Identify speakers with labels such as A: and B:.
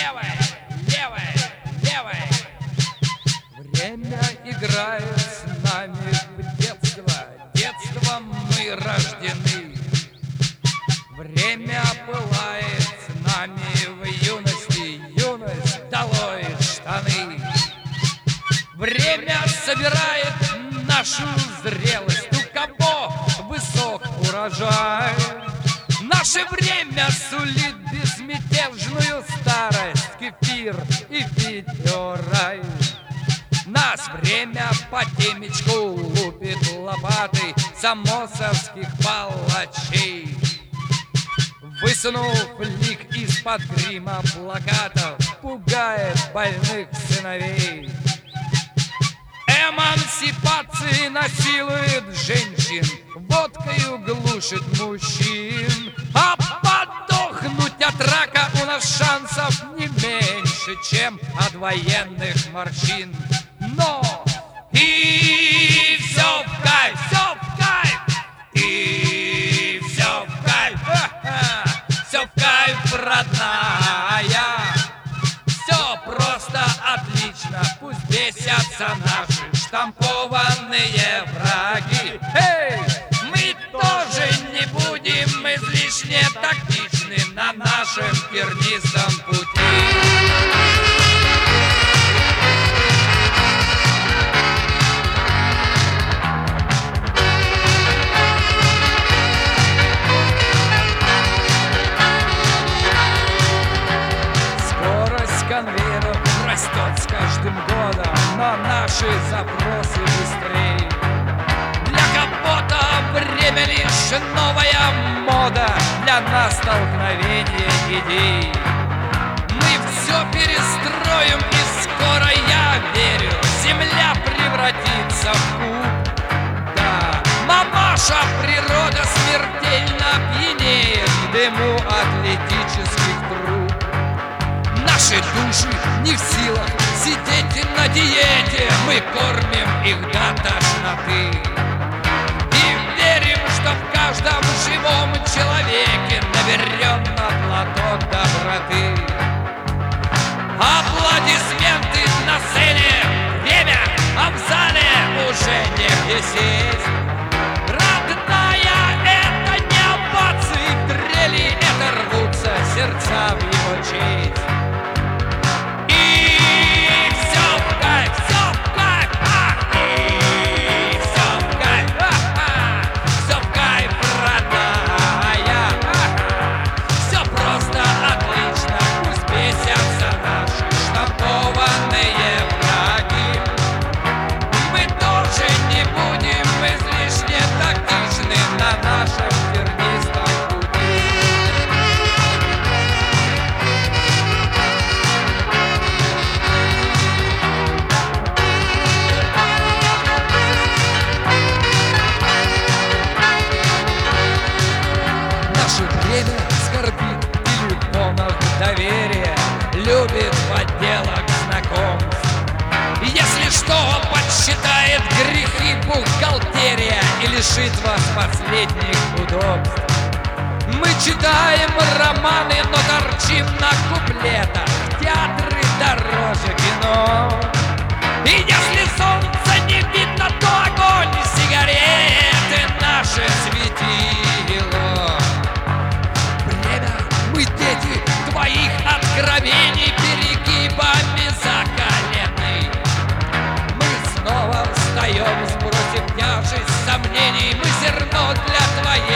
A: левой, левой, левой. Время играет с нами в детство, детством мы рождены. Время пылает с нами в юности, юность долой штаны. Время собирает нашу зрелость, у кого высок урожай. Наше время сулит безмятежную старость, кефир и питье-рай. Нас время по темечку лупит лопатой самосовских палачей. Высунув лик из-под грима плакатов, пугает больных сыновей. Эмансипации насилует женщин, водкою глушит мужчин. А подохнуть от рака у нас шансов не меньше, чем от военных морщин. Но и все в кайф, все в кайф, и все в кайф, все в кайф, родная. Все просто отлично, пусть бесятся наши штампованные враги. Эй, мы тоже не будем излишне тактичны на нашем тернистом пути. Конвейеров растет с каждым годом, но наши запросы быстрее. Для кого-то время лишь новая мода, для нас столкновение идей. Мы все перестроим, и скоро, я верю, земля превратится в куб. Да, мамаша, природа смертельно пьянеет в дыму атлетических труб. Наши души не в силах сидеть на диете, мы кормим их до тошноты. И верим, что в каждом живом человеке наверен на платок доброты. Аплодисменты на сцене, время, а в зале уже негде сесть. Родная, это не овации, трели, это рвутся сердца в его честь. Доверие любит в отделах знакомств. Если что, подсчитает грехи бухгалтерия и лишит вас последних удобств. Мы читаем романы, но торчим на куплетах. Театры дороже кино. И если солнца не видно, то огонь сигареты наше светило. Время, мы дети твоих откровений перегибами закалены. Мы снова встаем, сбросив тяжесть сомнений. Мы зерно для твоей